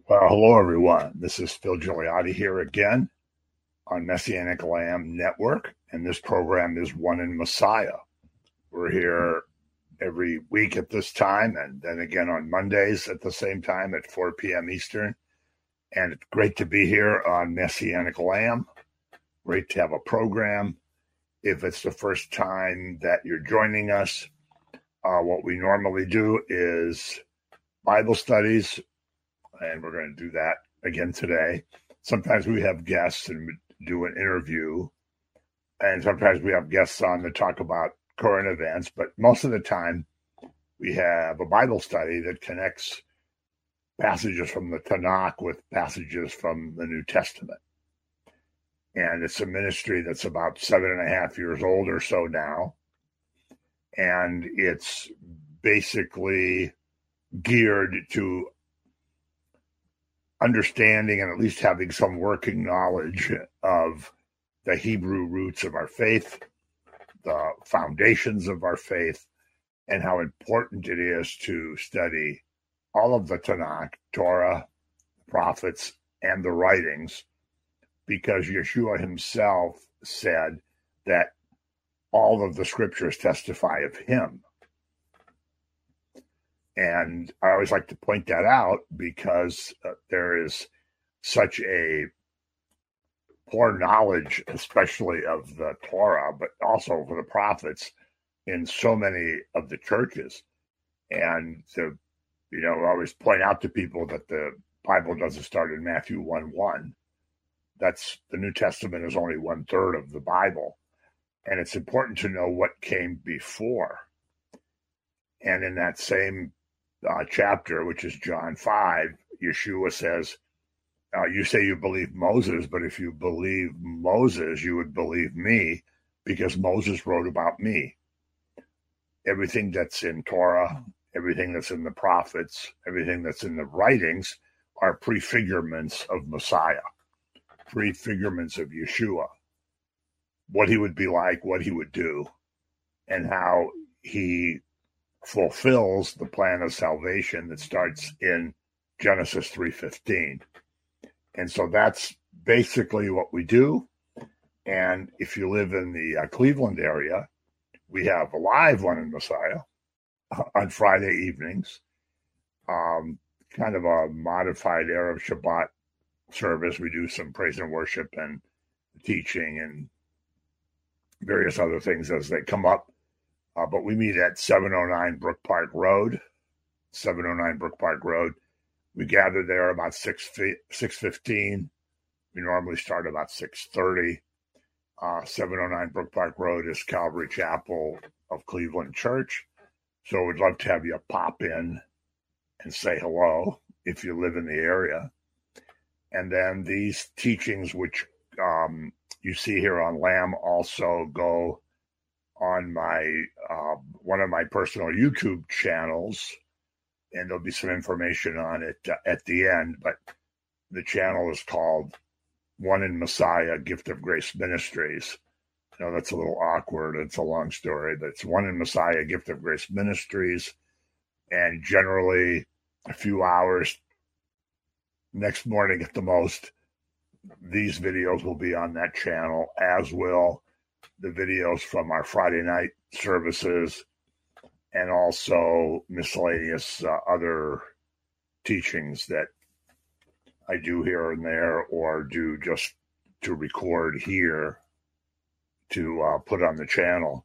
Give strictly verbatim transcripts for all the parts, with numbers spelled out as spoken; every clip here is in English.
Well, hello, everyone. This is Phil Gigliotti here again on Messianic Lamb Network, and this program is One in Messiah. We're here every week at this time, and then again on Mondays at the same time at four p.m. Eastern. And it's great to be here on Messianic Lamb. Great to have a program. If it's the first time that you're joining us, uh, what we normally do is Bible studies, and we're going to do that again today. Sometimes we have guests and do an interview, and sometimes we have guests on to talk about current events, but most of the time we have a Bible study that connects passages from the Tanakh with passages from the New Testament. And it's a ministry that's about seven and a half years old or so now. And it's basically geared to understanding and at least having some working knowledge of the Hebrew roots of our faith, the foundations of our faith, and how important it is to study all of the Tanakh, Torah, prophets, and the writings, because Yeshua himself said that all of the scriptures testify of him. And I always like to point that out because uh, there is such a poor knowledge, especially of the Torah, but also for the prophets in so many of the churches. And to, you know, I always point out to people that the Bible doesn't start in Matthew one one. That's the New Testament is only one third of the Bible. And it's important to know what came before. And in that same uh, chapter, which is John five, Yeshua says, uh, you say you believe Moses, but if you believe Moses, you would believe me because Moses wrote about me. Everything that's in Torah, everything that's in the prophets, everything that's in the writings are prefigurements of Messiah, prefigurements of Yeshua, what he would be like, what he would do, and how he fulfills the plan of salvation that starts in Genesis three fifteen. And so that's basically what we do. And if you live in the uh, Cleveland area, we have a live One in Messiah on Friday evenings, um, kind of a modified Erev Shabbat service. We do some praise and worship and teaching and various other things as they come up. Uh, but we meet at seven oh nine Brook Park Road, seven oh nine Brook Park Road. We gather there about six fifteen. We normally start about six thirty. Uh, seven oh nine Brook Park Road is Calvary Chapel of Cleveland Church. So we'd love to have you pop in and say hello if you live in the area. And then these teachings, which um, you see here on Lamb, also go on my uh, one of my personal YouTube channels, and there'll be some information on it uh, at the end. But the channel is called One in Messiah, Gift of Grace Ministries. I know that's a little awkward. It's a long story, but it's One in Messiah, Gift of Grace Ministries. And generally a few hours next morning at the most, these videos will be on that channel, as will the videos from our Friday night services and also miscellaneous uh, other teachings that I do here and there or do just to record here to uh, put on the channel.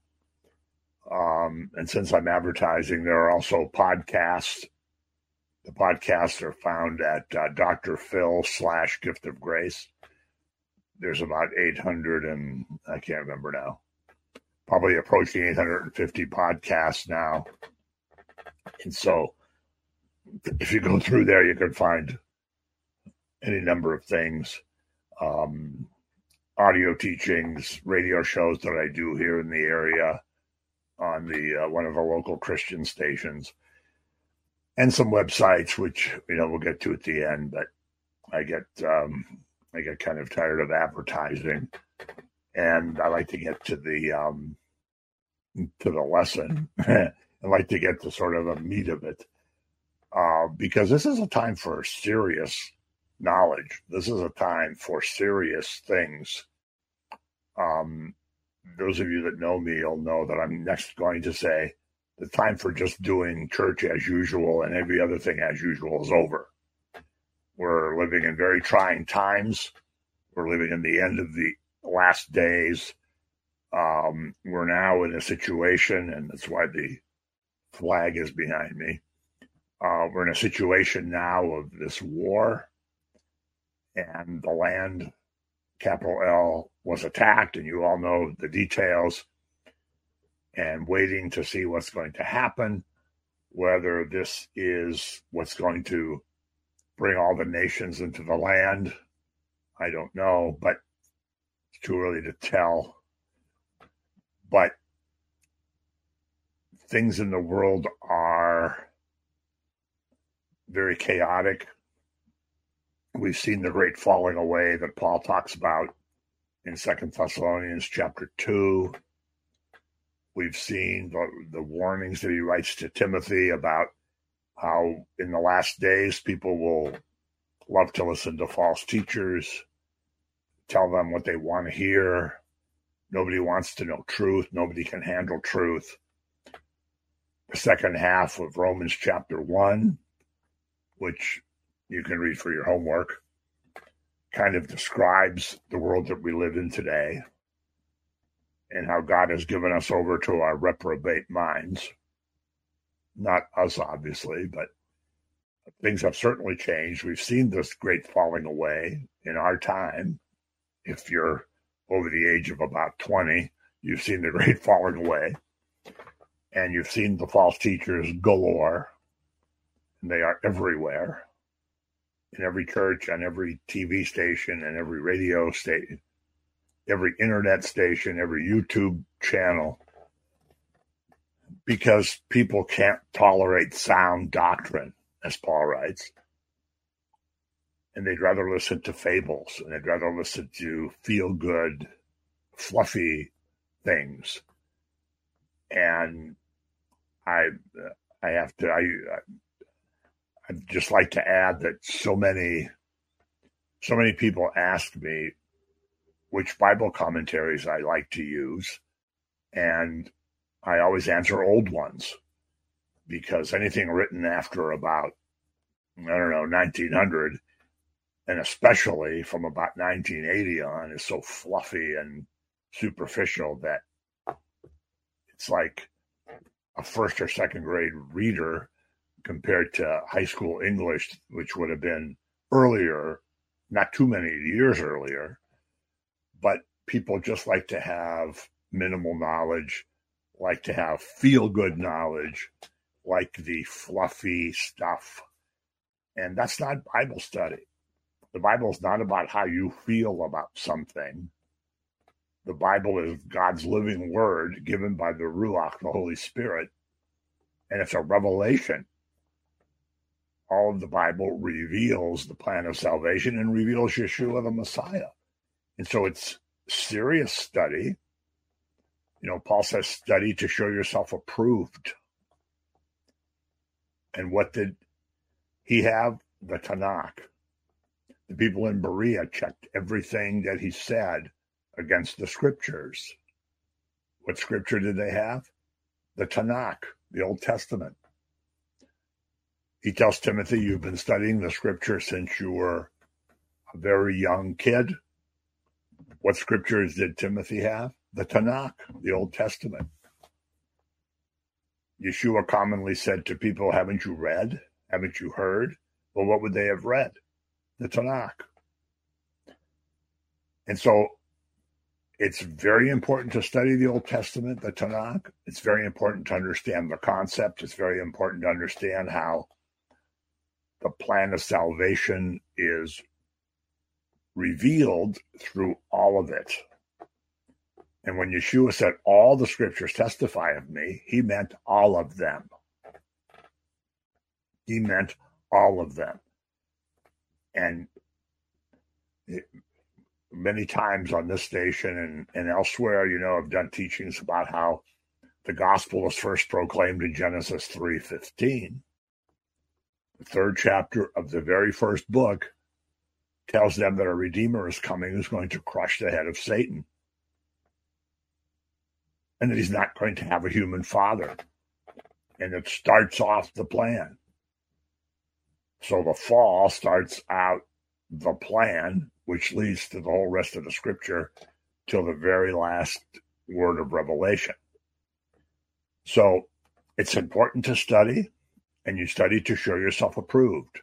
Um, and since I'm advertising, there are also podcasts. The podcasts are found at uh, Doctor Phil slash Gift of Grace. There's about eight hundred and I can't remember now, probably approaching eight hundred fifty podcasts now. And so if you go through there, you can find any number of things, um, audio teachings, radio shows that I do here in the area on the uh, one of the local Christian stations, and some websites, which, you know, we'll get to at the end, but I get, um, I get kind of tired of advertising, and I like to get to the, um, to the lesson. I like to get to sort of the meat of it. uh, because this is a time for serious knowledge. This is a time for serious things. Um, those of you that know me will know that I'm next going to say the time for just doing church as usual and every other thing as usual is over. We're living in very trying times. We're living in the end of the last days. Um, we're now in a situation, and that's why the flag is behind me. Uh, we're in a situation now of this war, and the land, capital L, was attacked, and you all know the details, and waiting to see what's going to happen, whether this is what's going to bring all the nations into the land. I don't know, but it's too early to tell. But things in the world are very chaotic. We've seen the great falling away that Paul talks about in Second Thessalonians chapter two. We've seen the, the warnings that he writes to Timothy about how in the last days people will love to listen to false teachers, tell them what they want to hear. Nobody wants to know truth. Nobody can handle truth. The second half of Romans chapter one, which you can read for your homework, kind of describes the world that we live in today and how God has given us over to our reprobate minds. Not us, obviously, but things have certainly changed. We've seen this great falling away in our time. If you're over the age of about twenty, you've seen the great falling away, and you've seen the false teachers galore, and they are everywhere, in every church, on every T V station, and every radio station, every internet station, every YouTube channel, because people can't tolerate sound doctrine, as Paul writes. And they'd rather listen to fables, and they'd rather listen to feel-good, fluffy things. And I, I have to, I, I'd just like to add that so many, so many people ask me which Bible commentaries I like to use, and I always answer old ones, because anything written after about, I don't know, nineteen hundred, and especially from about nineteen eighty on, is so fluffy and superficial that it's like a first or second grade reader compared to high school English, which would have been earlier, not too many years earlier. But people just like to have minimal knowledge, like to have feel-good knowledge, like the fluffy stuff. And that's not Bible study. The Bible is not about how you feel about something. The Bible is God's living word given by the Ruach, the Holy Spirit, and it's a revelation. All of the Bible reveals the plan of salvation and reveals Yeshua the Messiah. And so it's serious study. You know, Paul says, study to show yourself approved. And what did he have? The Tanakh. The people in Berea checked everything that he said against the scriptures. What scripture did they have? The Tanakh, the Old Testament. He tells Timothy, you've been studying the scripture since you were a very young kid. What scriptures did Timothy have? The Tanakh, the Old Testament. Yeshua commonly said to people, haven't you read? Haven't you heard? Well, what would they have read? The Tanakh. And so it's very important to study the Old Testament, the Tanakh. It's very important to understand the concept. It's very important to understand how the plan of salvation is revealed through all of it. And when Yeshua said, all the scriptures testify of me, he meant all of them. He meant all of them. And it, many times on this station and, and elsewhere, you know, I've done teachings about how the gospel was first proclaimed in Genesis three fifteen. the third chapter of the very first book tells them that a Redeemer is coming who's going to crush the head of Satan. And that he's not going to have a human father. And it starts off the plan. So the fall starts out the plan, which leads to the whole rest of the scripture till the very last word of Revelation. So it's important to study, and you study to show yourself approved.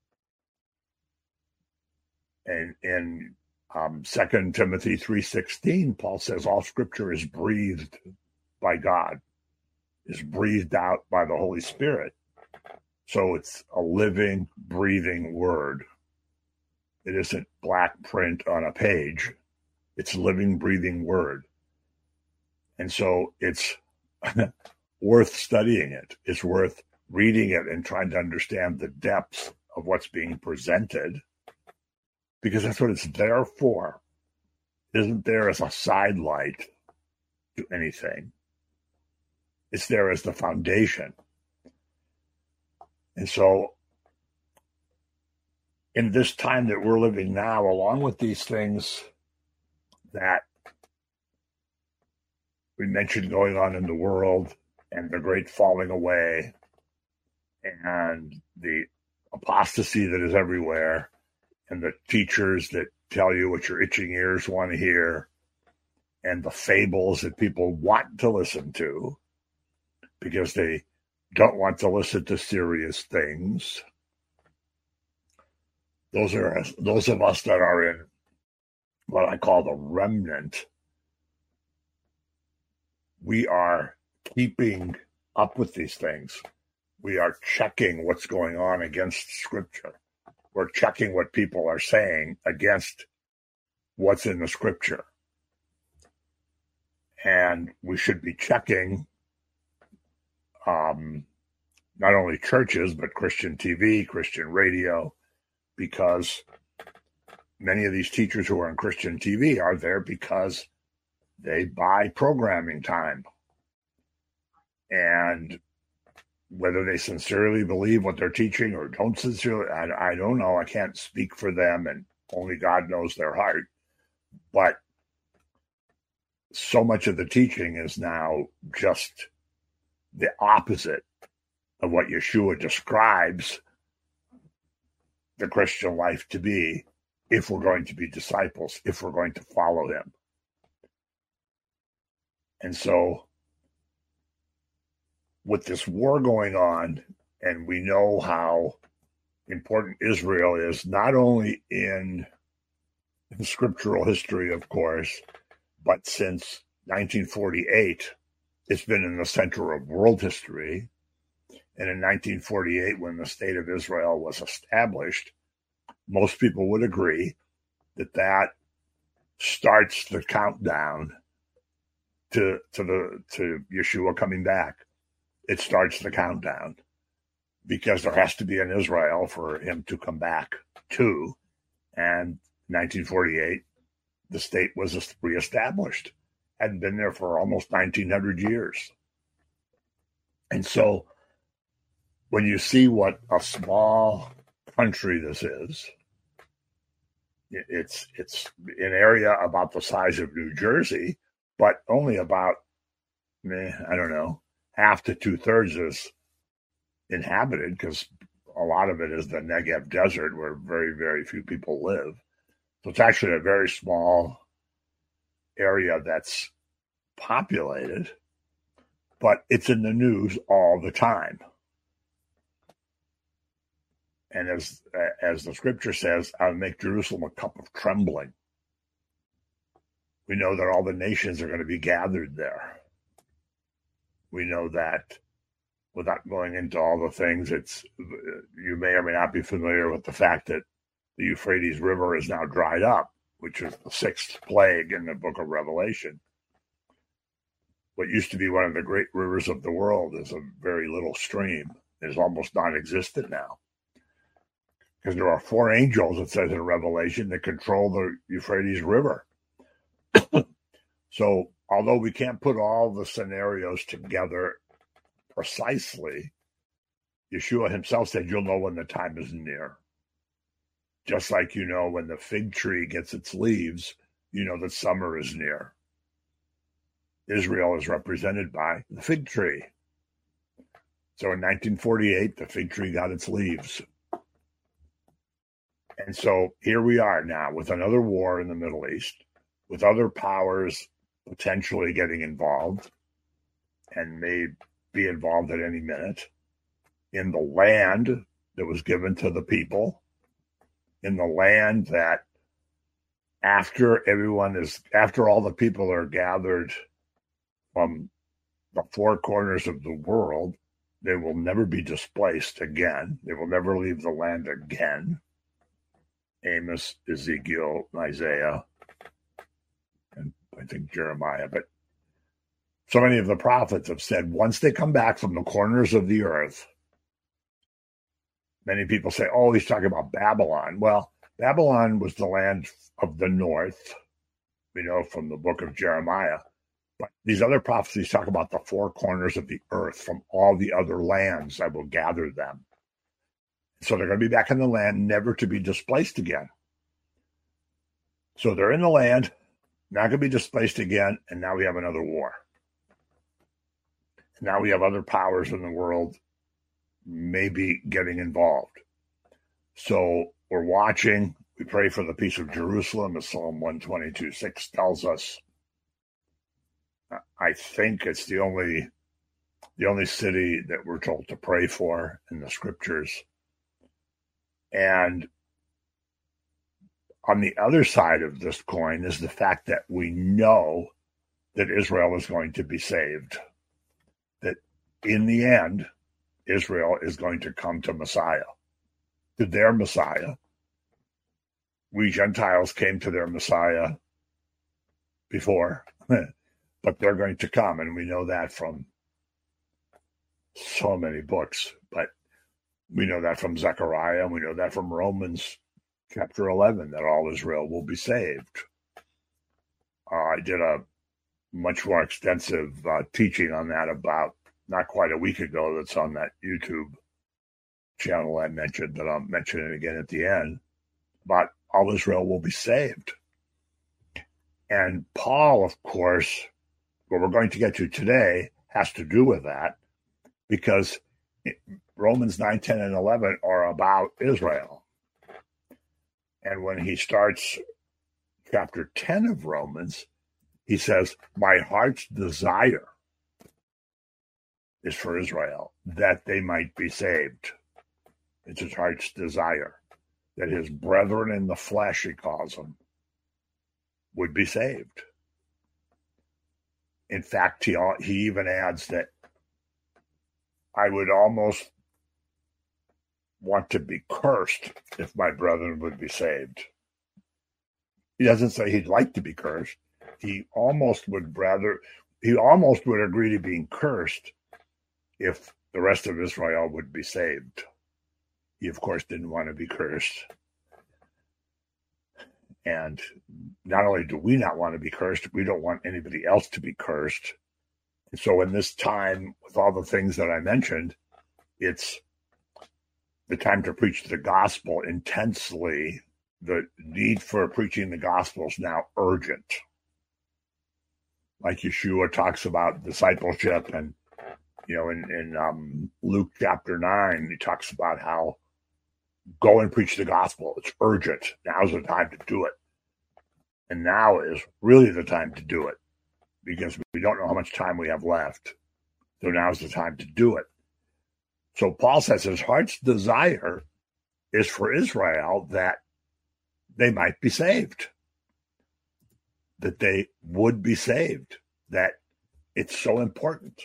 And in um, Second Timothy three sixteen, Paul says all scripture is breathed by God, is breathed out by the Holy Spirit. So it's a living, breathing word. It isn't black print on a page. It's living, breathing word. And so it's worth studying it. It's worth reading it and trying to understand the depths of what's being presented, because that's what it's there for. It isn't there as a sidelight to anything. It's there as the foundation. And so in this time that we're living now, along with these things that we mentioned going on in the world and the great falling away and the apostasy that is everywhere and the teachers that tell you what your itching ears want to hear and the fables that people want to listen to because they don't want to listen to serious things. Those are those of us that are in what I call the remnant. We are keeping up with these things. We are checking what's going on against Scripture. We're checking what people are saying against what's in the Scripture. And we should be checking um, not only churches, but Christian T V, Christian radio, because many of these teachers who are on Christian T V are there because they buy programming time. And whether they sincerely believe what they're teaching or don't sincerely, I, I don't know. I can't speak for them, and only God knows their heart. But so much of the teaching is now just the opposite of what Yeshua describes the Christian life to be, if we're going to be disciples, if we're going to follow him. And so with this war going on, and we know how important Israel is, not only in, in scriptural history, of course, but since nineteen forty-eight, it's been in the center of world history. And in nineteen forty-eight, when the state of Israel was established, most people would agree that that starts the countdown to to the to Yeshua coming back. It starts the countdown because there has to be an Israel for him to come back to. And nineteen forty-eight, the state was reestablished. Hadn't been there for almost nineteen hundred years. And so when you see what a small country this is, it's it's an area about the size of New Jersey, but only about, eh, I don't know, half to two-thirds is inhabited, because a lot of it is the Negev desert where very, very few people live. So it's actually a very small area that's populated, but it's in the news all the time. And as as the scripture says, I'll make Jerusalem a cup of trembling. We know that all the nations are going to be gathered there. We know that, without going into all the things, it's you may or may not be familiar with the fact that the Euphrates River is now dried up, which is the sixth plague in the book of Revelation. What used to be one of the great rivers of the world is a very little stream. It is almost non-existent now. Because there are four angels, it says in Revelation, that control the Euphrates River. So, although we can't put all the scenarios together precisely, Yeshua himself said, you'll know when the time is near. Just like you know when the fig tree gets its leaves, you know that summer is near. Israel is represented by the fig tree. So in nineteen forty-eight, the fig tree got its leaves. And so here we are now with another war in the Middle East, with other powers potentially getting involved and may be involved at any minute in the land that was given to the people, in the land that after everyone is, after all the people are gathered from the four corners of the world, they will never be displaced again. They will never leave the land again. Amos, Ezekiel, Isaiah, and I think Jeremiah. But so many of the prophets have said once they come back from the corners of the earth, many people say, oh, he's talking about Babylon. Well, Babylon was the land of the north, we know from the book of Jeremiah. But these other prophecies talk about the four corners of the earth. From all the other lands, I will gather them. So they're going to be back in the land, never to be displaced again. So they're in the land, not going to be displaced again, and now we have another war. Now we have other powers in the world maybe getting involved. So we're watching. We pray for the peace of Jerusalem, as Psalm one twenty-two six tells us. I think it's the only the only city that we're told to pray for in the scriptures. And on the other side of this coin is the fact that we know that Israel is going to be saved. That in the end, Israel is going to come to Messiah, to their Messiah. We Gentiles came to their Messiah before, but they're going to come, and we know that from so many books. But we know that from Zechariah, and we know that from Romans chapter eleven, that all Israel will be saved. Uh, I did a much more extensive uh, teaching on that about not quite a week ago. That's on that YouTube channel I mentioned, that I'll mention it again at the end, about all Israel will be saved. And Paul, of course, what we're going to get to today has to do with that, because Romans nine, ten, and eleven are about Israel. And when he starts chapter ten of Romans, he says, my heart's desire is for Israel, that they might be saved. It's his heart's desire that his brethren in the flesh, he calls them, would be saved. In fact, he, he even adds that I would almost want to be cursed if my brethren would be saved. He doesn't say he'd like to be cursed. He almost would rather, he almost would agree to being cursed if the rest of Israel would be saved. He, of course, didn't want to be cursed. And not only do we not want to be cursed, we don't want anybody else to be cursed. And so in this time, with all the things that I mentioned, it's the time to preach the gospel intensely. The need for preaching the gospel is now urgent. Like Yeshua talks about discipleship, and, you know, in, in um, Luke chapter nine, he talks about how go and preach the gospel. It's urgent. Now's the time to do it. And now is really the time to do it, because we don't know how much time we have left. So now's the time to do it. So Paul says his heart's desire is for Israel that they might be saved, that they would be saved, that it's so important.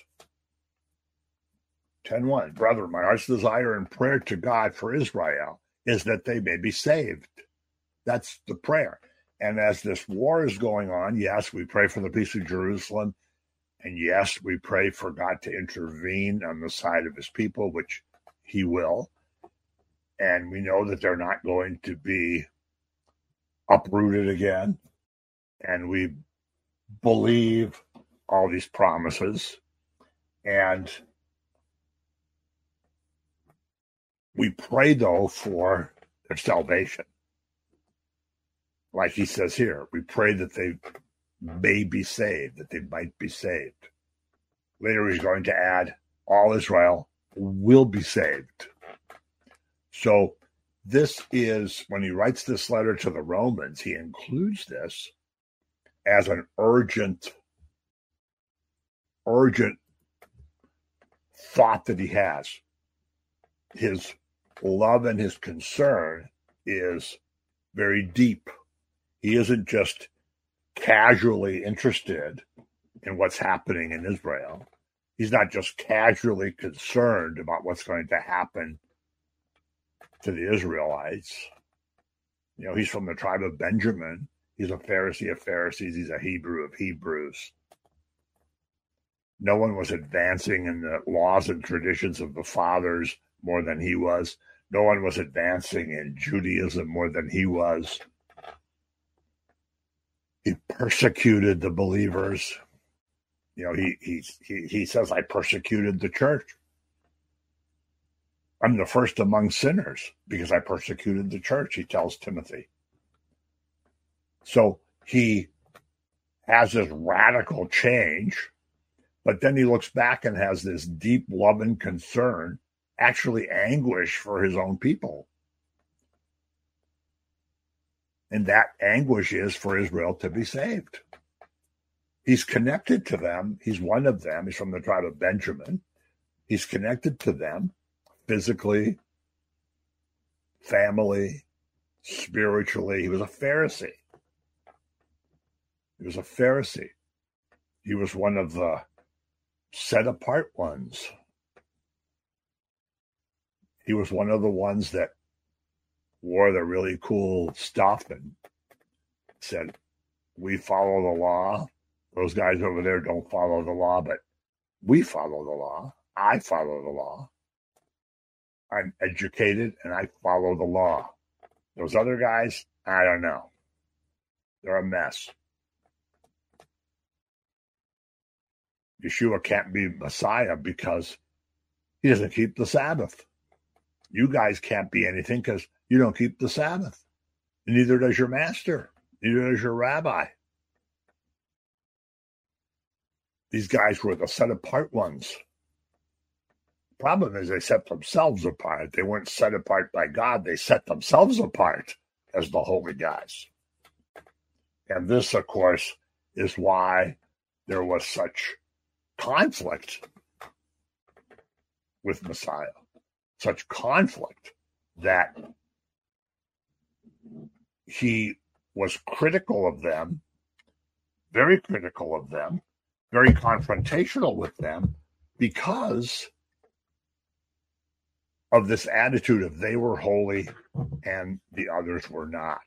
ten one, brethren, my heart's desire and prayer to God for Israel is that they may be saved. That's the prayer. And as this war is going on, yes, we pray for the peace of Jerusalem. And yes, we pray for God to intervene on the side of his people, which he will. And we know that they're not going to be uprooted again. And we believe all these promises. And We pray, though, for their salvation. Like he says here, we pray that they may be saved, that they might be saved. Later he's going to add, all Israel will be saved. So this is, when he writes this letter to the Romans, he includes this as an urgent, urgent thought that he has. His love and his concern is very deep. He isn't just casually interested in what's happening in Israel. He's not just casually concerned about what's going to happen to the Israelites. You know, he's from the tribe of Benjamin. He's a Pharisee of Pharisees. He's a Hebrew of Hebrews. No one was advancing in the laws and traditions of the fathers more than he was. No one was advancing in Judaism more than he was. He persecuted the believers. You know, he he he, he says, I persecuted the church. I'm the first among sinners because I persecuted the church, he tells Timothy. So he has this radical change, but then he looks back and has this deep love and concern, actually anguish for his own people. And that anguish is for Israel to be saved. He's connected to them. He's one of them. He's from the tribe of Benjamin. He's connected to them physically, family, spiritually. He was a Pharisee. He was a Pharisee. He was one of the set apart ones. He was one of the ones that wore the really cool stuff and said, we follow the law. Those guys over there don't follow the law, but we follow the law. I follow the law. I'm educated and I follow the law. Those other guys, I don't know. They're a mess. Yeshua can't be Messiah because he doesn't keep the Sabbath. You guys can't be anything because you don't keep the Sabbath. And neither does your master. Neither does your rabbi. These guys were the set apart ones. Problem is they set themselves apart. They weren't set apart by God. They set themselves apart as the holy guys. And this, of course, is why there was such conflict with Messiah. Such conflict that he was critical of them, very critical of them, very confrontational with them because of this attitude of they were holy and the others were not.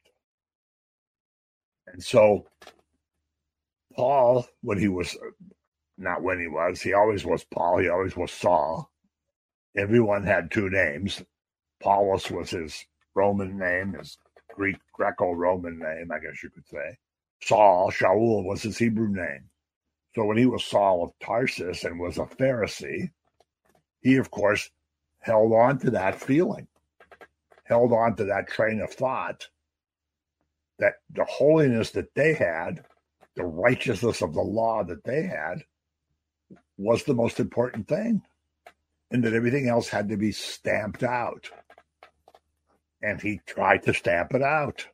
And so Paul, when he was, not when he was, he always was Paul, he always was Saul. Everyone had two names. Paulus was his Roman name, his Greek Greco-Roman name, I guess you could say. Saul, Shaul, was his Hebrew name. So when he was Saul of Tarsus and was a Pharisee, he, of course, held on to that feeling, held on to that train of thought that the holiness that they had, the righteousness of the law that they had, was the most important thing, and that everything else had to be stamped out. And he tried to stamp it out.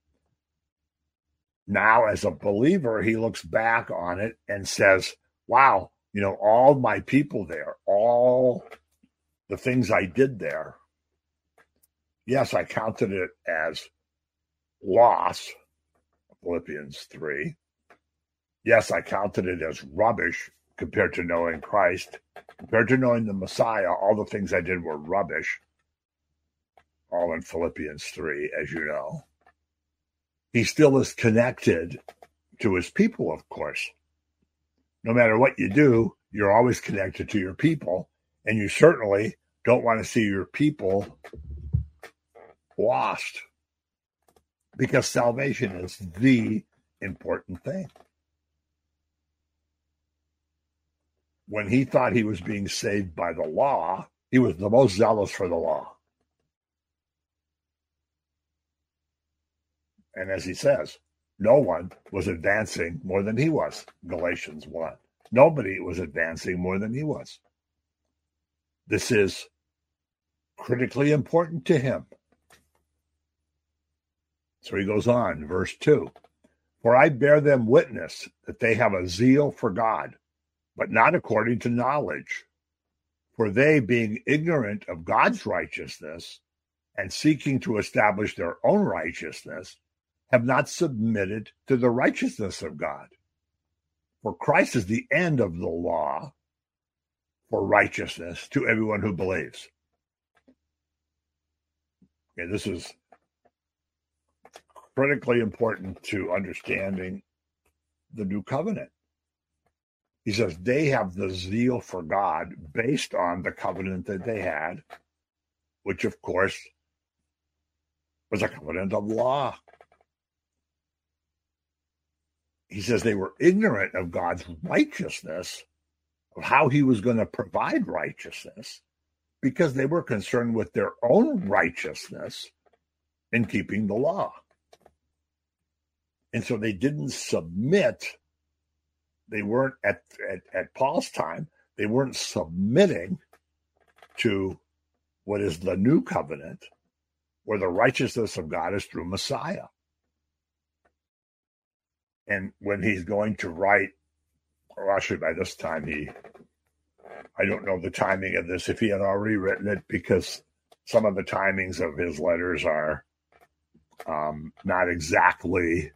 Now, as a believer, he looks back on it and says, wow, you know, all my people there, all the things I did there, yes, I counted it as loss, Philippians three. Yes, I counted it as rubbish compared to knowing Christ. Compared to knowing the Messiah, all the things I did were rubbish. All in Philippians three, as you know. He still is connected to his people, of course. No matter what you do, you're always connected to your people, and you certainly don't want to see your people lost, because salvation is the important thing. When he thought he was being saved by the law, he was the most zealous for the law. And as he says, no one was advancing more than he was, Galatians one. Nobody was advancing more than he was. This is critically important to him. So he goes on, verse two. For I bear them witness that they have a zeal for God, but not according to knowledge. For they, being ignorant of God's righteousness and seeking to establish their own righteousness, have not submitted to the righteousness of God. For Christ is the end of the law for righteousness to everyone who believes. Okay, this is critically important to understanding the new covenant. He says they have the zeal for God based on the covenant that they had, which of course was a covenant of law. He says they were ignorant of God's righteousness, of how he was going to provide righteousness, because they were concerned with their own righteousness in keeping the law. And so they didn't submit. They weren't, at, at, at Paul's time, they weren't submitting to what is the new covenant, where the righteousness of God is through Messiah. And when he's going to write, or actually by this time he, I don't know the timing of this, if he had already written it, because some of the timings of his letters are um, not exactly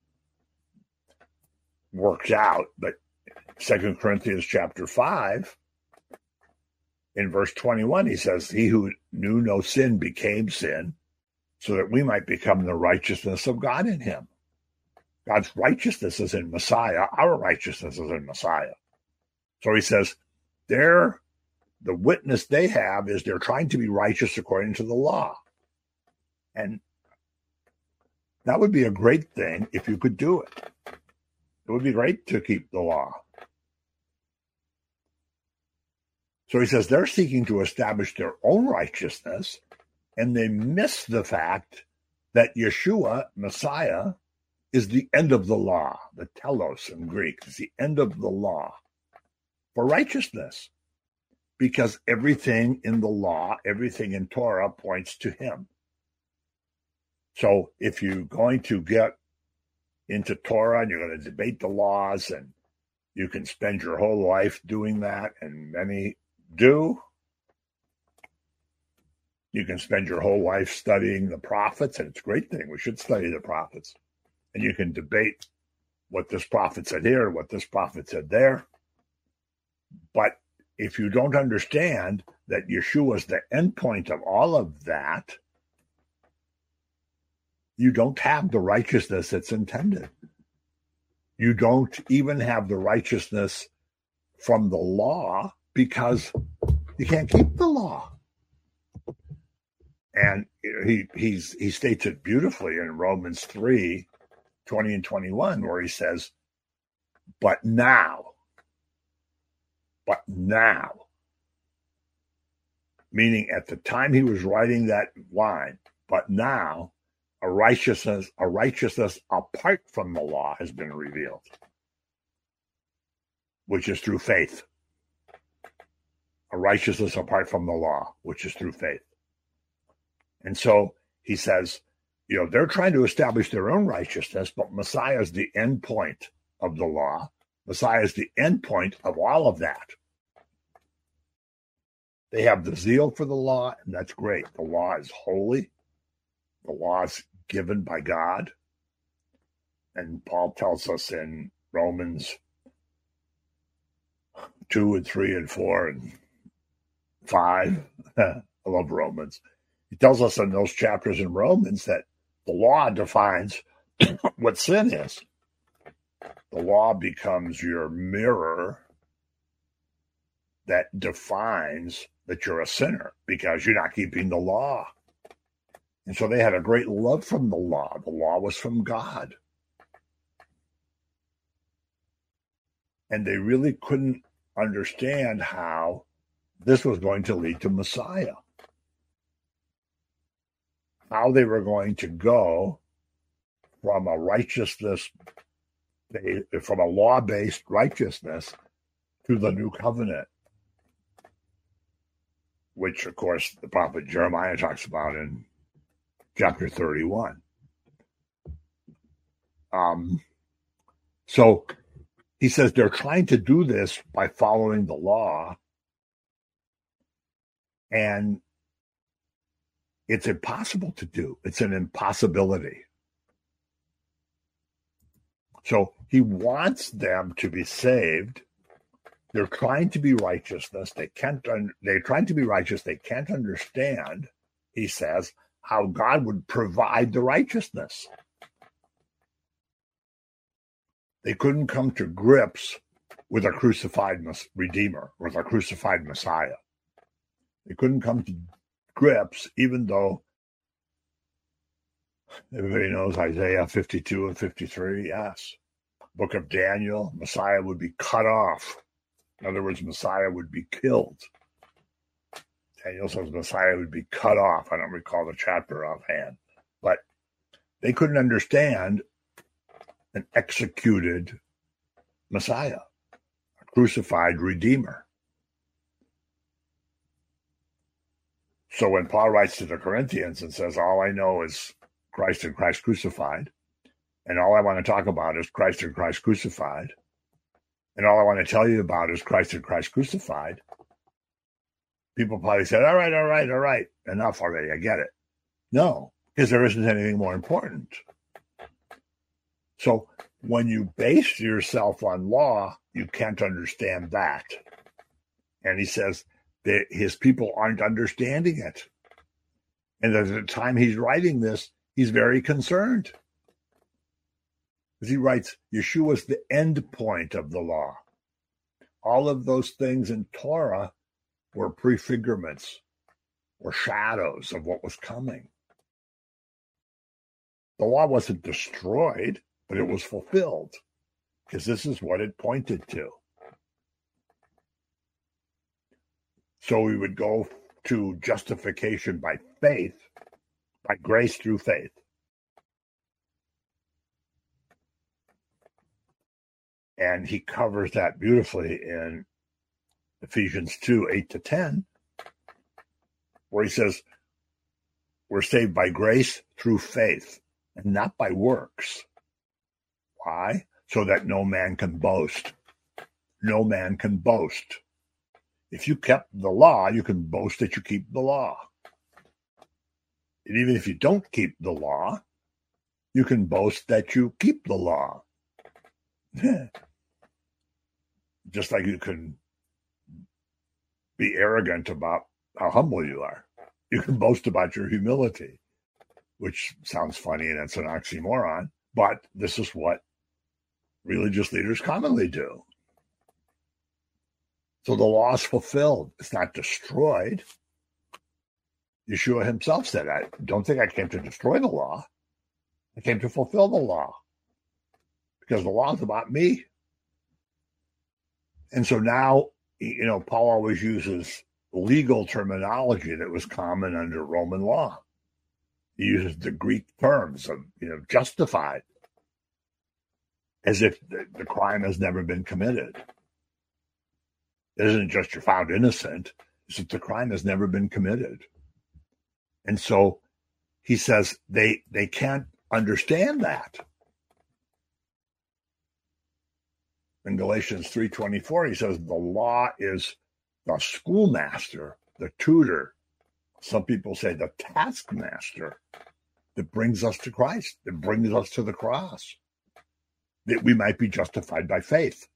worked out. But Second Corinthians chapter five, in verse twenty-one, he says, he who knew no sin became sin, so that we might become the righteousness of God in him. God's righteousness is in Messiah. Our righteousness is in Messiah. So he says, they're, the witness they have is they're trying to be righteous according to the law. And that would be a great thing if you could do it. It would be great to keep the law. So he says they're seeking to establish their own righteousness, and they miss the fact that Yeshua, Messiah, is the end of the law. The telos in Greek is the end of the law for righteousness, because everything in the law, everything in Torah points to him. So if you're going to get into Torah and you're going to debate the laws, and you can spend your whole life doing that, and many do. You can spend your whole life studying the prophets, and it's a great thing. We should study the prophets. And you can debate what this prophet said here, what this prophet said there. But if you don't understand that Yeshua is the end point of all of that, you don't have the righteousness that's intended. You don't even have the righteousness from the law, because you can't keep the law. And he he's he states it beautifully in Romans three, twenty and twenty-one, where he says, but now, but now, meaning at the time he was writing that line, but now, a righteousness, a righteousness apart from the law has been revealed, which is through faith. A righteousness apart from the law, which is through faith. And so he says, you know, they're trying to establish their own righteousness, but Messiah is the end point of the law. Messiah is the end point of all of that. They have the zeal for the law, and that's great. The law is holy. The law is given by God. And Paul tells us in Romans two and three and four and five. I love Romans. He tells us in those chapters in Romans that the law defines what sin is. The law becomes your mirror that defines that you're a sinner because you're not keeping the law. And so they had a great love from the law. The law was from God. And they really couldn't understand how this was going to lead to Messiah. How they were going to go from a righteousness, from a law-based righteousness to the new covenant, which, of course, the prophet Jeremiah talks about in chapter thirty-one. Um, so he says they're trying to do this by following the law, and it's impossible to do. It's an impossibility. So he wants them to be saved. They're trying to be righteousness. They can't. Un- they're trying to be righteous. They can't understand, he says, how God would provide the righteousness. They couldn't come to grips with a crucified Redeemer, with a crucified Messiah. They couldn't come to grips, even though everybody knows Isaiah fifty-two and fifty-three, yes. Book of Daniel, Messiah would be cut off. In other words, Messiah would be killed. Daniel says Messiah would be cut off. I don't recall the chapter offhand. But they couldn't understand an executed Messiah, a crucified Redeemer. So when Paul writes to the Corinthians and says, all I know is Christ and Christ crucified, and all I want to talk about is Christ and Christ crucified, and all I want to tell you about is Christ and Christ crucified, people probably said, all right, all right, all right, enough already, I get it. No, because there isn't anything more important. So when you base yourself on law, you can't understand that. And he says that his people aren't understanding it. And at the time he's writing this, he's very concerned. As he writes, Yeshua is the end point of the law. All of those things in Torah were prefigurements or shadows of what was coming. The law wasn't destroyed, but it was fulfilled, because this is what it pointed to. So we would go to justification by faith, by grace through faith. And he covers that beautifully in Ephesians two, eight to ten, where he says, we're saved by grace through faith and not by works. Why? So that no man can boast. No man can boast. If you kept the law, you can boast that you keep the law. And even if you don't keep the law, you can boast that you keep the law. Just like you can be arrogant about how humble you are. You can boast about your humility, which sounds funny and it's an oxymoron, but this is what religious leaders commonly do. So the law is fulfilled. It's not destroyed. Yeshua himself said, I don't think I came to destroy the law. I came to fulfill the law, because the law is about me. And so now, you know, Paul always uses legal terminology that was common under Roman law. He uses the Greek terms of, you know, justified, as if the, the crime has never been committed. It isn't just you're found innocent, it's that the crime has never been committed. And so he says they they can't understand that. In Galatians three twenty-four, he says the law is the schoolmaster, the tutor. Some people say the taskmaster that brings us to Christ, that brings us to the cross, that we might be justified by faith.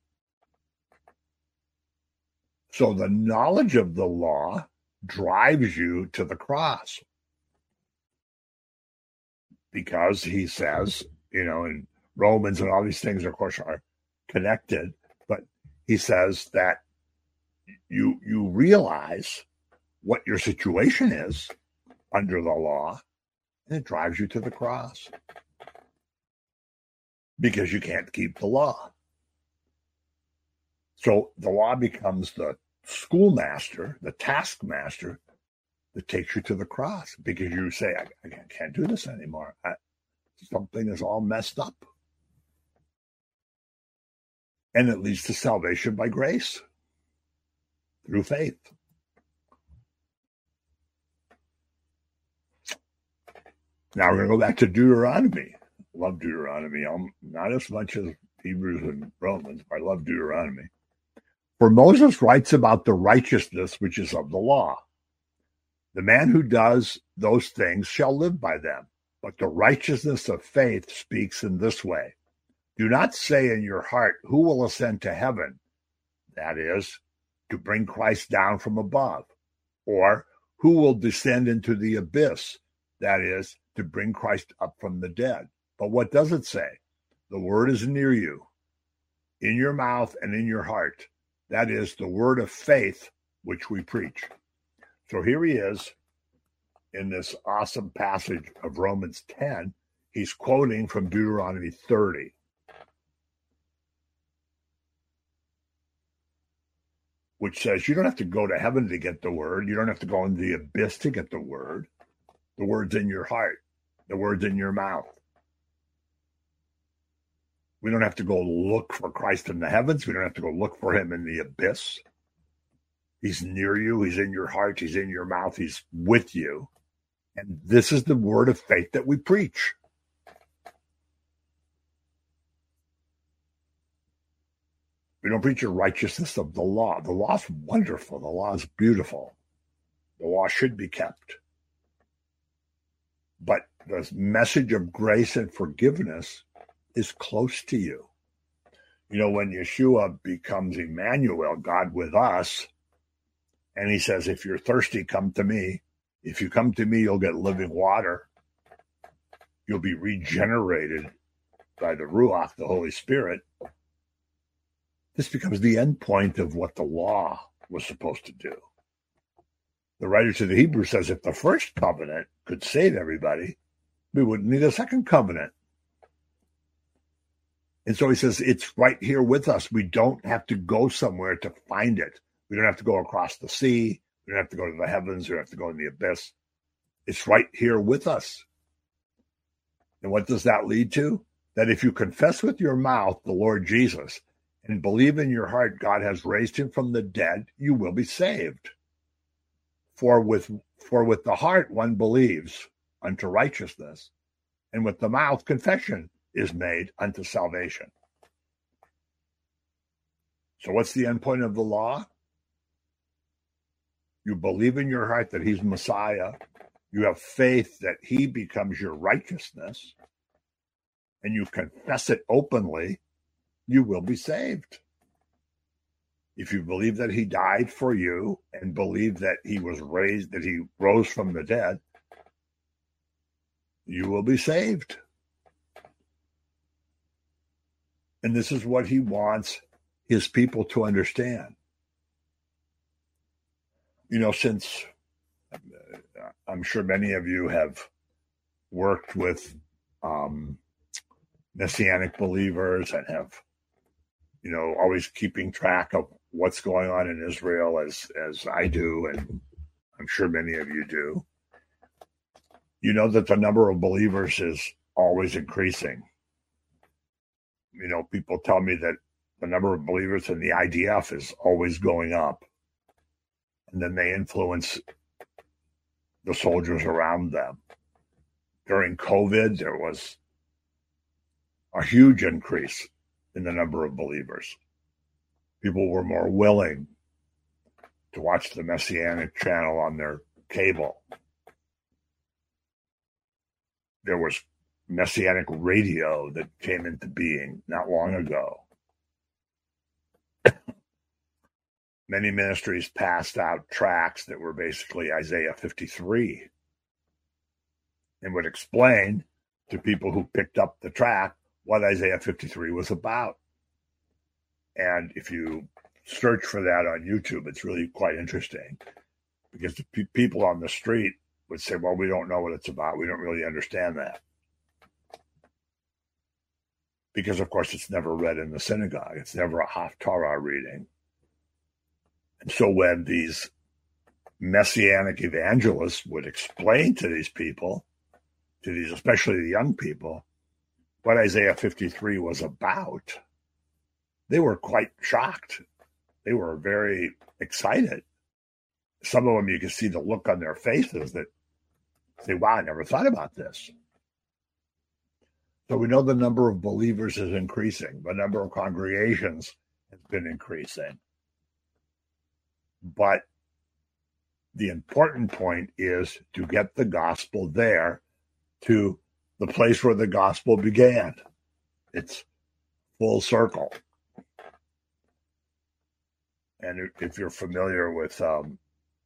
So the knowledge of the law drives you to the cross. Because he says, you know, in Romans and all these things, of course, are connected, but he says that you you realize what your situation is under the law, and it drives you to the cross. Because you can't keep the law. So the law becomes the schoolmaster, the taskmaster that takes you to the cross, because you say, I, I can't do this anymore. I, something is all messed up. And it leads to salvation by grace through faith. Now we're going to go back to Deuteronomy. I love Deuteronomy. I'm not as much as Hebrews and Romans, but I love Deuteronomy. For Moses writes about the righteousness which is of the law. The man who does those things shall live by them. But the righteousness of faith speaks in this way. Do not say in your heart, who will ascend to heaven? That is, to bring Christ down from above. Or, who will descend into the abyss? That is, to bring Christ up from the dead. But what does it say? The word is near you, in your mouth and in your heart. That is the word of faith which we preach. So here he is in this awesome passage of Romans ten. He's quoting from Deuteronomy thirty. Which says you don't have to go to heaven to get the word. You don't have to go into the abyss to get the word. The word's in your heart. The word's in your mouth. We don't have to go look for Christ in the heavens. We don't have to go look for him in the abyss. He's near you. He's in your heart. He's in your mouth. He's with you. And this is the word of faith that we preach. We don't preach the righteousness of the law. The law is wonderful. The law is beautiful. The law should be kept. But the message of grace and forgiveness is close to you. You know, when Yeshua becomes Emmanuel, God with us, and he says, if you're thirsty, come to me. If you come to me, you'll get living water. You'll be regenerated by the Ruach, the Holy Spirit. This becomes the end point of what the law was supposed to do. The writer to the Hebrews says if the first covenant could save everybody, we wouldn't need a second covenant. And so he says it's right here with us. We don't have to go somewhere to find it. We don't have to go across the sea. We don't have to go to the heavens. We don't have to go in the abyss. It's right here with us. And what does that lead to? That if you confess with your mouth the Lord Jesus and believe in your heart God has raised him from the dead, you will be saved. For with, for with the heart one believes unto righteousness, and with the mouth confession is made unto salvation. So what's the end point of the law? You believe in your heart that he's Messiah. You have faith that he becomes your righteousness, and you confess it openly, you will be saved. If you believe that he died for you and believe that he was raised, that he rose from the dead, you will be saved. And this is what he wants his people to understand. You know, since I'm sure many of you have worked with um, Messianic believers and have, you know, always keeping track of what's going on in Israel as, as I do, and I'm sure many of you do. You know that the number of believers is always increasing. You know, people tell me that the number of believers in the I D F is always going up. And then they influence the soldiers around them. During COVID, there was a huge increase in the number of believers. People were more willing to watch the Messianic channel on their cable. There was Messianic radio that came into being not long ago. Many ministries passed out tracts that were basically Isaiah fifty-three and would explain to people who picked up the tract what Isaiah fifty-three was about. And if you search for that on YouTube, it's really quite interesting, because the pe- people on the street would say, well, we don't know what it's about. We don't really understand that. Because, of course, it's never read in the synagogue. It's never a Haftarah reading. And so when these Messianic evangelists would explain to these people, to these, especially the young people, what Isaiah fifty-three was about, they were quite shocked. They were very excited. Some of them, you can see the look on their faces that say, wow, I never thought about this. So we know the number of believers is increasing. The number of congregations has been increasing. But the important point is to get the gospel there to the place where the gospel began. It's full circle. And if you're familiar with um,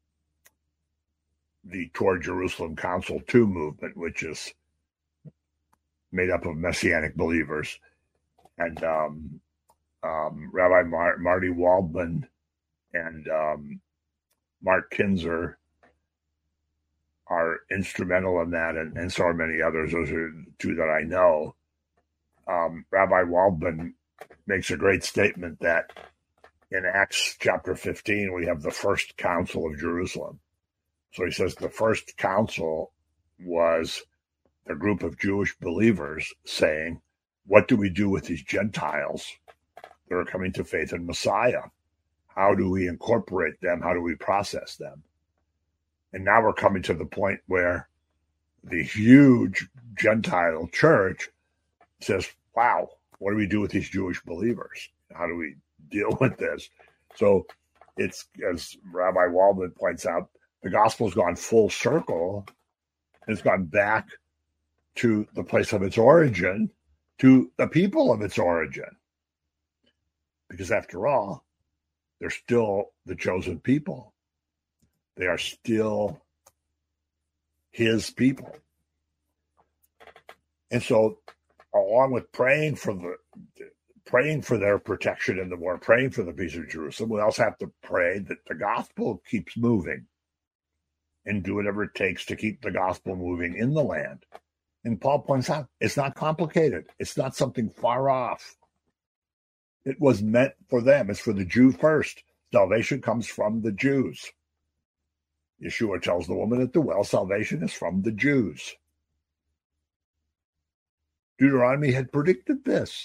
the Toward Jerusalem Council two movement, which is made up of Messianic believers, and um, um, Rabbi Mar- Marty Waldman and um, Mark Kinzer are instrumental in that, and, and so are many others. Those are the two that I know. Um, Rabbi Waldman makes a great statement that in Acts chapter fifteen, we have the first council of Jerusalem. So he says the first council was a group of Jewish believers saying, what do we do with these Gentiles that are coming to faith in Messiah? How do we incorporate them? How do we process them? And now we're coming to the point where the huge Gentile church says, wow, what do we do with these Jewish believers? How do we deal with this? So it's, as Rabbi Waldman points out, the gospel's gone full circle. It's gone back to the place of its origin, to the people of its origin. Because after all, they're still the chosen people. They are still his people. And so, along with praying for the praying for their protection in the war, praying for the peace of Jerusalem, we also have to pray that the gospel keeps moving and do whatever it takes to keep the gospel moving in the land. And Paul points out, it's not complicated. It's not something far off. It was meant for them. It's for the Jew first. Salvation comes from the Jews. Yeshua tells the woman at the well, salvation is from the Jews. Deuteronomy had predicted this.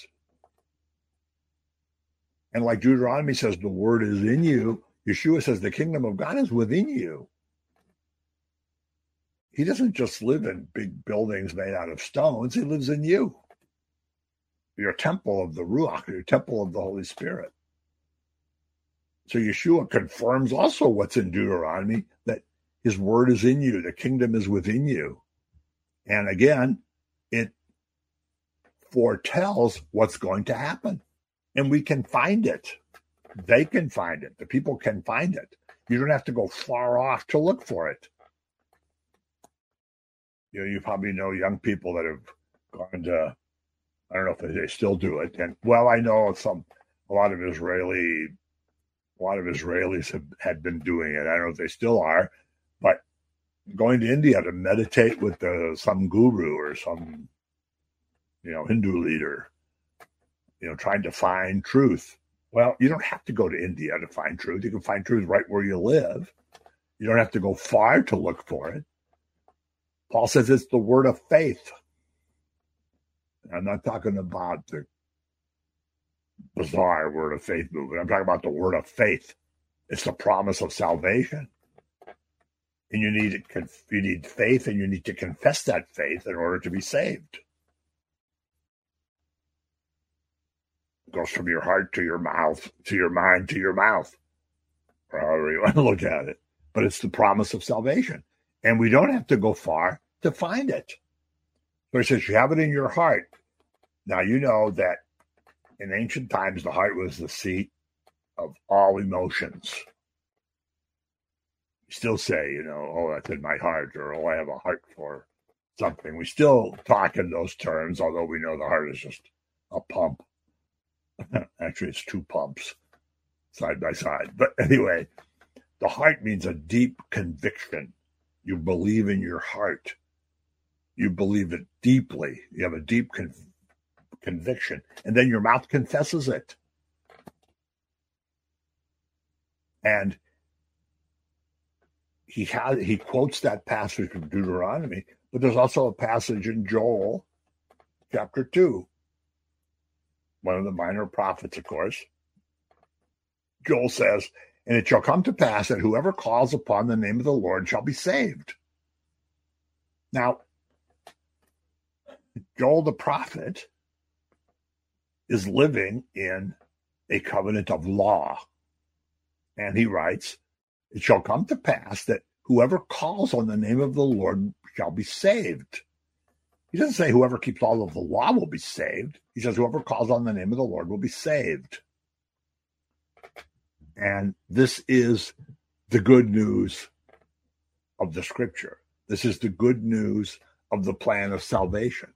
And like Deuteronomy says, the word is in you, Yeshua says the kingdom of God is within you. He doesn't just live in big buildings made out of stones. He lives in you. You're a temple of the Ruach. You're a temple of the Holy Spirit. So Yeshua confirms also what's in Deuteronomy, that his word is in you. The kingdom is within you. And again, it foretells what's going to happen. And we can find it. They can find it. The people can find it. You don't have to go far off to look for it. You know, you probably know young people that have gone to, I don't know if they still do it. And well, I know some, a lot of Israeli, a lot of Israelis have had been doing it. I don't know if they still are, but going to India to meditate with the, some guru or some, you know, Hindu leader, you know, trying to find truth. Well, you don't have to go to India to find truth. You can find truth right where you live. You don't have to go far to look for it. Paul says it's the word of faith. I'm not talking about the bizarre word of faith movement. I'm talking about the word of faith. It's the promise of salvation. And you need you need faith, and you need to confess that faith in order to be saved. It goes from your heart to your mouth, to your mind, to your mouth, or however you want to look at it. But it's the promise of salvation. And we don't have to go far to find it. So he says, you have it in your heart. Now, you know that in ancient times, the heart was the seat of all emotions. We still say, you know, oh, that's in my heart, or oh, I have a heart for something. We still talk in those terms, although we know the heart is just a pump. Actually, it's two pumps side by side. But anyway, the heart means a deep conviction. You believe in your heart. You believe it deeply. You have a deep con- conviction. And then your mouth confesses it. And he has, he quotes that passage from Deuteronomy, but there's also a passage in Joel chapter two, one of the minor prophets, of course, Joel says, and it shall come to pass that whoever calls upon the name of the Lord shall be saved. Now, Joel the prophet is living in a covenant of law. And he writes, it shall come to pass that whoever calls on the name of the Lord shall be saved. He doesn't say whoever keeps all of the law will be saved. He says whoever calls on the name of the Lord will be saved. And this is the good news of the scripture. This is the good news of the plan of salvation.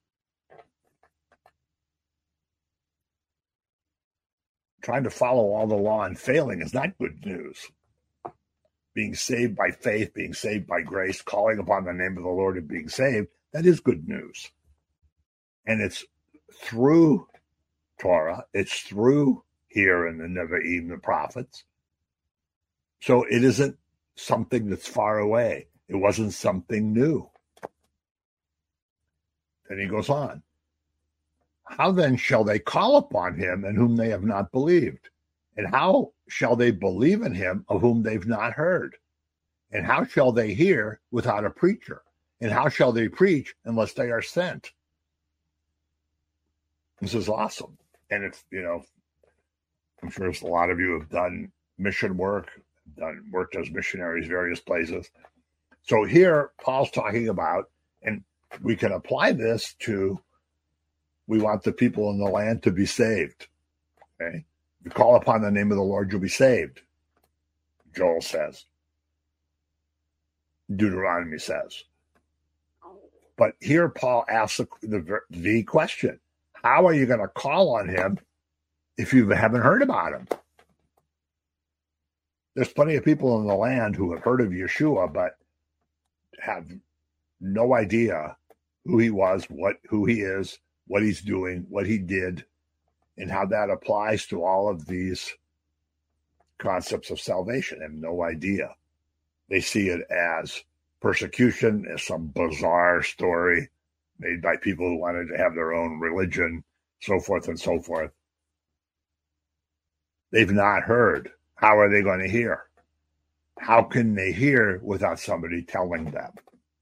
Trying to follow all the law and failing is not good news. Being saved by faith, being saved by grace, calling upon the name of the Lord and being saved, that is good news. And it's through Torah, it's through here in the Nevi'im, the prophets. So it isn't something that's far away. It wasn't something new. Then he goes on. How then shall they call upon him in whom they have not believed? And how shall they believe in him of whom they've not heard? And how shall they hear without a preacher? And how shall they preach unless they are sent? This is awesome. And it's, you know, I'm sure a lot of you have done mission work, done worked as missionaries, various places. So here, Paul's talking about, and we can apply this to, we want the people in the land to be saved. Okay? If you call upon the name of the Lord, you'll be saved, Joel says. Deuteronomy says. But here Paul asks the, the, the question, how are you going to call on him if you haven't heard about him? There's plenty of people in the land who have heard of Yeshua, but have no idea who he was, what who he is, what he's doing, what he did, and how that applies to all of these concepts of salvation. They have no idea. They see it as persecution, as some bizarre story made by people who wanted to have their own religion, so forth and so forth. They've not heard. How are they going to hear? How can they hear without somebody telling them?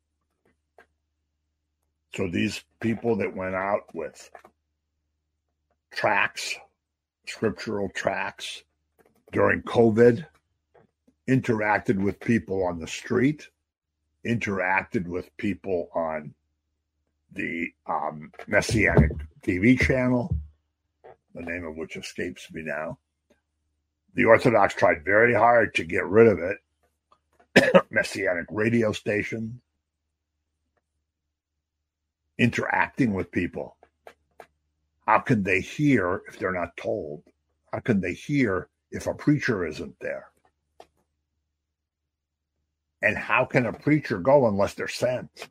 So these people that went out with tracts, scriptural tracts during COVID, interacted with people on the street, interacted with people on the um, Messianic T V channel, the name of which escapes me now. The Orthodox tried very hard to get rid of it. Messianic radio station, interacting with people. How can they hear if they're not told? How can they hear if a preacher isn't there? And how can a preacher go unless they're sent?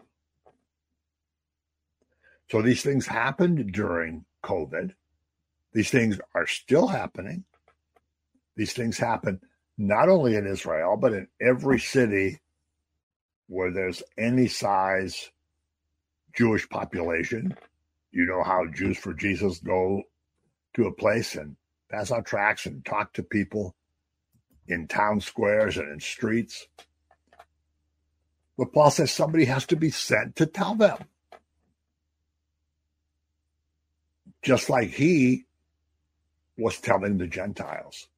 So these things happened during COVID. These things are still happening. These things happen not only in Israel, but in every city where there's any size Jewish population. You know how Jews for Jesus go to a place and pass out tracts and talk to people in town squares and in streets. But Paul says somebody has to be sent to tell them. Just like he was telling the Gentiles.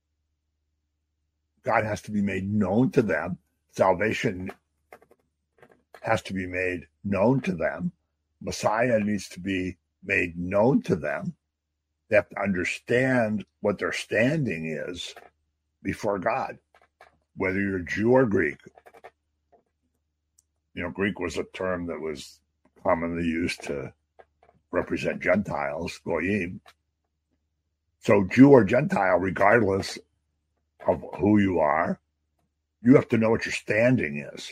God has to be made known to them. Salvation has to be made known to them. Messiah needs to be made known to them. They have to understand what their standing is before God, whether you're Jew or Greek. You know, Greek was a term that was commonly used to represent Gentiles, goyim. So Jew or Gentile, regardless of who you are, you have to know what your standing is.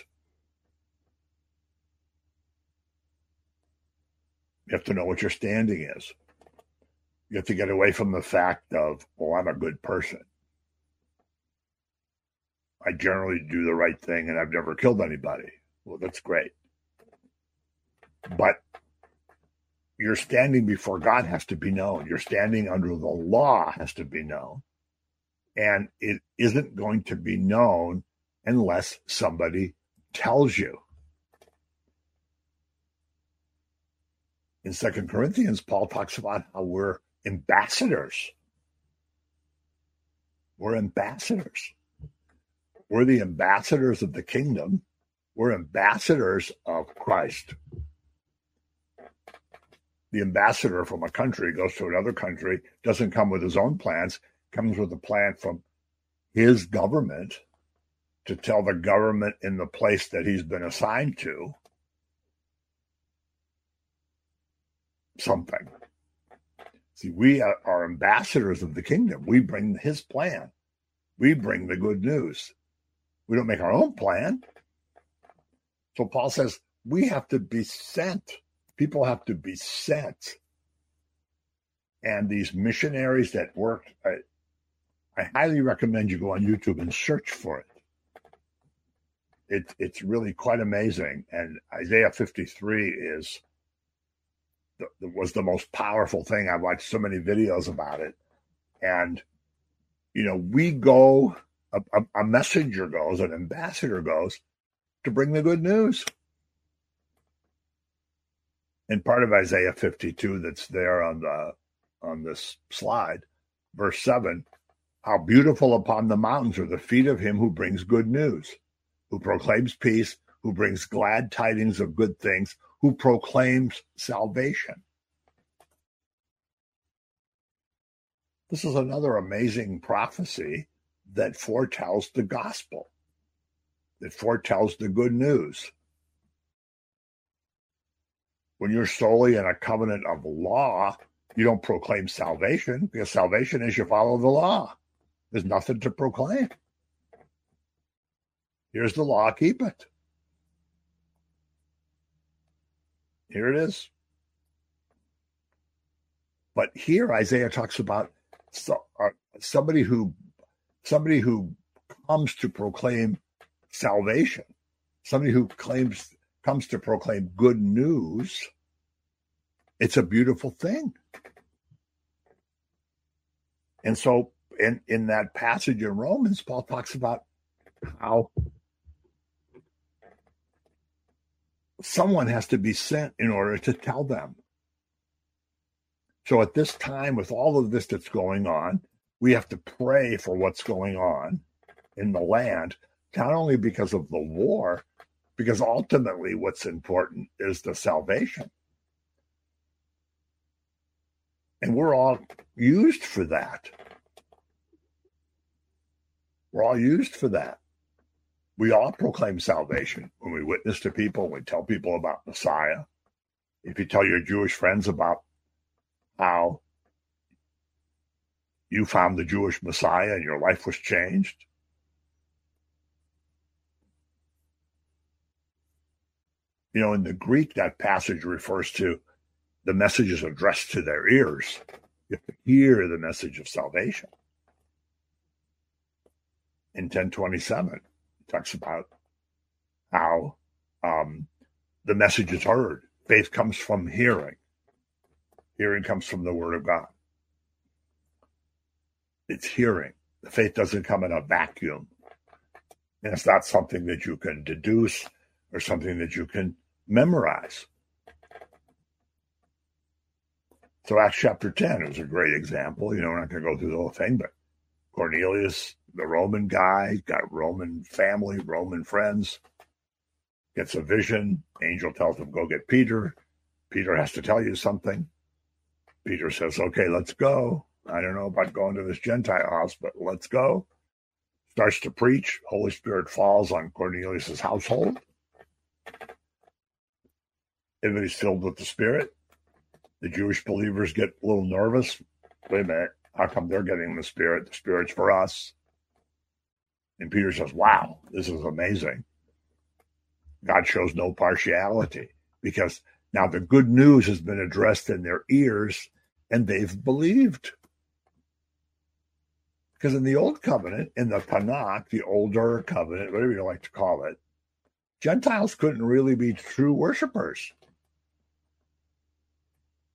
You have to know what your standing is. You have to get away from the fact of, well, I'm a good person. I generally do the right thing and I've never killed anybody. Well, that's great. But your standing before God has to be known. Your standing under the law has to be known. And it isn't going to be known unless somebody tells you. In Second Corinthians, Paul talks about how we're ambassadors. We're ambassadors. We're the ambassadors of the kingdom. We're ambassadors of Christ. The ambassador from a country goes to another country, doesn't come with his own plans, comes with a plan from his government to tell the government in the place that he's been assigned to something. See, we are ambassadors of the kingdom. We bring his plan. We bring the good news. We don't make our own plan. So Paul says we have to be sent. People have to be sent. And these missionaries that work, I, I highly recommend you go on YouTube and search for it. It it's really quite amazing. And Isaiah fifty-three is the, was the most powerful thing. I watched so many videos about it. And, you know, we go, a, a, a messenger goes, an ambassador goes to bring the good news. And part of Isaiah fifty-two that's there on the on this slide, verse seven, how beautiful upon the mountains are the feet of him who brings good news, who proclaims peace, who brings glad tidings of good things, who proclaims salvation. This is another amazing prophecy that foretells the gospel, that foretells the good news. When you're solely in a covenant of law, you don't proclaim salvation, because salvation is you follow the law. There's nothing to proclaim. Here's the law, keep it. Here it is. But here Isaiah talks about so, uh, somebody who somebody who comes to proclaim salvation, somebody who claims comes to proclaim good news. It's a beautiful thing. And so in, in that passage in Romans, Paul talks about how someone has to be sent in order to tell them. So at this time, with all of this that's going on, we have to pray for what's going on in the land, not only because of the war, because ultimately what's important is the salvation. And we're all used for that. We're all used for that. We all proclaim salvation when we witness to people, when we tell people about Messiah. If you tell your Jewish friends about how you found the Jewish Messiah and your life was changed. You know, in the Greek, that passage refers to the messages addressed to their ears. You have to hear the message of salvation. In ten twenty-seven, it talks about how um, the message is heard. Faith comes from hearing. Hearing comes from the Word of God. It's hearing. The faith doesn't come in a vacuum. And it's not something that you can deduce or something that you can memorize. So Acts chapter ten is a great example. You know, we're not going to go through the whole thing, but Cornelius, the Roman guy, got Roman family, Roman friends, gets a vision. Angel tells him, go get Peter. Peter has to tell you something. Peter says, okay, let's go. I don't know about going to this Gentile house, but let's go. Starts to preach. Holy Spirit falls on Cornelius' household. Everybody's filled with the Spirit. The Jewish believers get a little nervous. Wait a minute. How come they're getting the Spirit? The Spirit's for us. And Peter says, wow, this is amazing. God shows no partiality because now the good news has been addressed in their ears and they've believed. Because in the Old Covenant, in the Tanakh, the older covenant, whatever you like to call it, Gentiles couldn't really be true worshipers.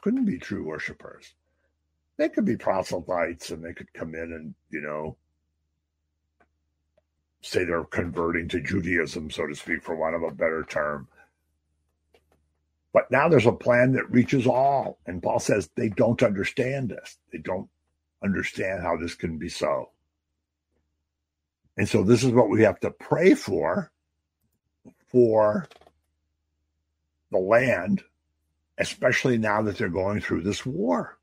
couldn't be true worshipers. They could be proselytes, and they could come in and, you know, say they're converting to Judaism, so to speak, for want of a better term. But now there's a plan that reaches all. And Paul says they don't understand this. They don't understand how this can be so. And so this is what we have to pray for, for the land, especially now that they're going through this war.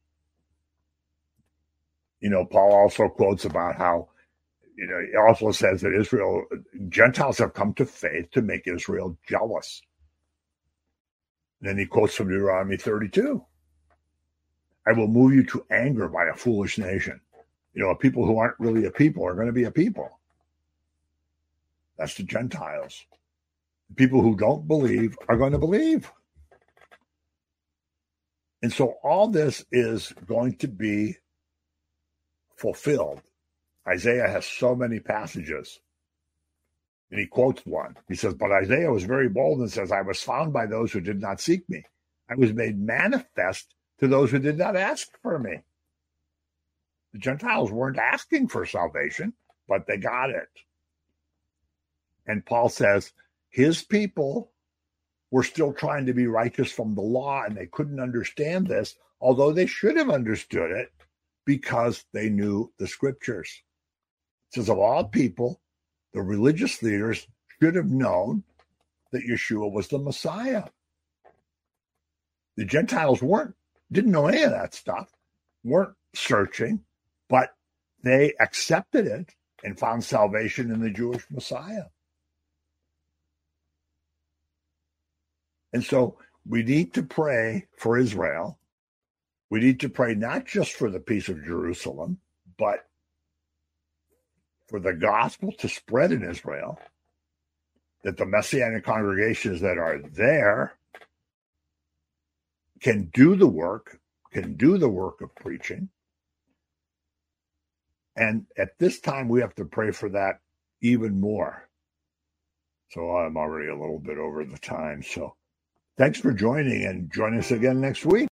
You know, Paul also quotes about how, you know, he also says that Israel, Gentiles have come to faith to make Israel jealous. And then he quotes from Deuteronomy thirty-two. I will move you to anger by a foolish nation. You know, people who aren't really a people are going to be a people. That's the Gentiles. People who don't believe are going to believe. And so all this is going to be fulfilled. Isaiah has so many passages. And he quotes one. He says, but Isaiah was very bold and says, I was found by those who did not seek me. I was made manifest to those who did not ask for me. The Gentiles weren't asking for salvation, but they got it. And Paul says his people were still trying to be righteous from the law, and they couldn't understand this, although they should have understood it because they knew the scriptures. It says of all people, the religious leaders should have known that Yeshua was the Messiah. The Gentiles weren't, didn't know any of that stuff, weren't searching, but they accepted it and found salvation in the Jewish Messiah. And so we need to pray for Israel. We need to pray not just for the peace of Jerusalem, but for the gospel to spread in Israel, that the Messianic congregations that are there can do the work, can do the work of preaching. And at this time, we have to pray for that even more. So I'm already a little bit over the time. So thanks for joining, and join us again next week.